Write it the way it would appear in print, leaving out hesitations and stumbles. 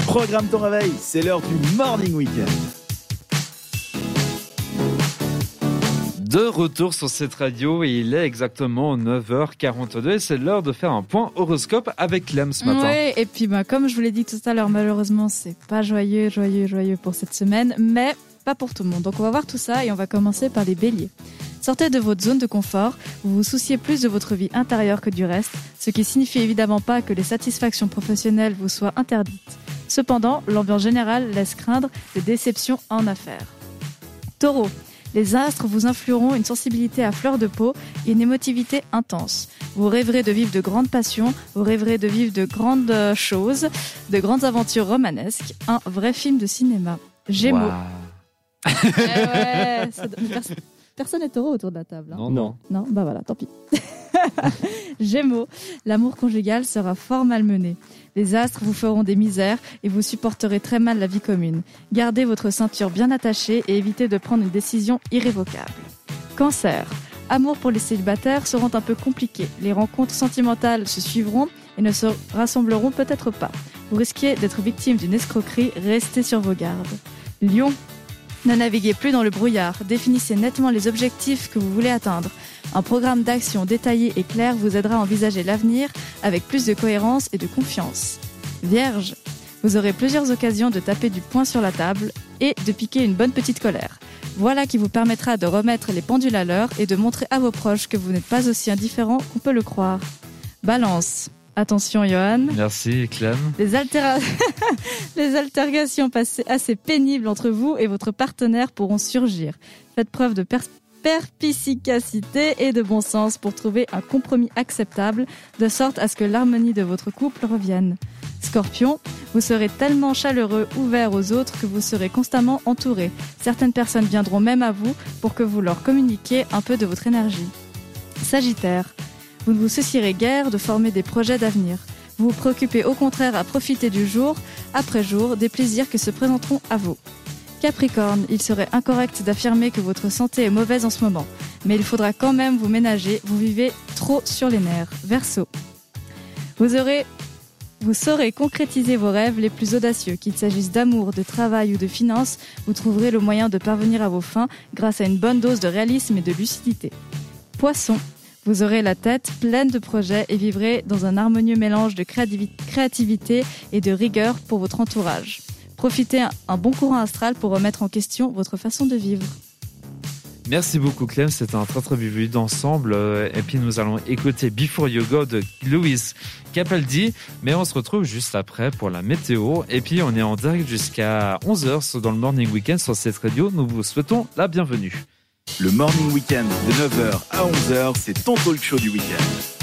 Programme ton réveil, c'est l'heure du Morning Weekend. De retour sur cette radio et il est exactement 9h42 et c'est l'heure de faire un point horoscope avec Clem ce matin. Oui, et puis comme je vous l'ai dit tout à l'heure, malheureusement c'est pas joyeux pour cette semaine, mais pas pour tout le monde. Donc on va voir tout ça et on va commencer par les béliers. Sortez de votre zone de confort, vous vous souciez plus de votre vie intérieure que du reste, ce qui signifie évidemment pas que les satisfactions professionnelles vous soient interdites. Cependant, l'ambiance générale laisse craindre des déceptions en affaires. Taureau, les astres vous influeront une sensibilité à fleur de peau et une émotivité intense. Vous rêverez de vivre de grandes passions, vous rêverez de vivre de grandes choses, de grandes aventures romanesques, un vrai film de cinéma. Gémeaux. Wow. Personne n'est taureau autour de la table. Hein. Non. Non, bah voilà, tant pis. Gémeaux, l'amour conjugal sera fort malmené. Les astres vous feront des misères et vous supporterez très mal la vie commune. Gardez votre ceinture bien attachée et évitez de prendre une décision irrévocable. Cancer, amour pour les célibataires seront un peu compliqués. Les rencontres sentimentales se suivront et ne se rassembleront peut-être pas. Vous risquez d'être victime d'une escroquerie, restez sur vos gardes. Lion, ne naviguez plus dans le brouillard, définissez nettement les objectifs que vous voulez atteindre. Un programme d'action détaillé et clair vous aidera à envisager l'avenir avec plus de cohérence et de confiance. Vierge, vous aurez plusieurs occasions de taper du poing sur la table et de piquer une bonne petite colère. Voilà qui vous permettra de remettre les pendules à l'heure et de montrer à vos proches que vous n'êtes pas aussi indifférent qu'on peut le croire. Balance. Attention Johan. Merci Clem. Les altercations assez pénibles entre vous et votre partenaire pourront surgir. Faites preuve de perspicacité et de bon sens pour trouver un compromis acceptable, de sorte à ce que l'harmonie de votre couple revienne. Scorpion, vous serez tellement chaleureux, ouvert aux autres que vous serez constamment entouré. Certaines personnes viendront même à vous pour que vous leur communiquiez un peu de votre énergie. Sagittaire, vous ne vous soucierez guère de former des projets d'avenir. Vous vous préoccupez au contraire à profiter du jour après jour des plaisirs qui se présenteront à vous. Capricorne, il serait incorrect d'affirmer que votre santé est mauvaise en ce moment, mais il faudra quand même vous ménager, vous vivez trop sur les nerfs. Verseau, vous saurez concrétiser vos rêves les plus audacieux, qu'il s'agisse d'amour, de travail ou de finances, vous trouverez le moyen de parvenir à vos fins grâce à une bonne dose de réalisme et de lucidité. Poisson, vous aurez la tête pleine de projets et vivrez dans un harmonieux mélange de créativité et de rigueur pour votre entourage. Profitez un bon courant astral pour remettre en question votre façon de vivre. Merci beaucoup Clem, c'était un très très vue d'ensemble. Et puis nous allons écouter Before You Go de Lewis Capaldi. Mais on se retrouve juste après pour la météo. Et puis on est en direct jusqu'à 11h dans le Morning Weekend sur cette radio. Nous vous souhaitons la bienvenue. Le Morning Weekend de 9h à 11h, c'est ton talk show du week-end.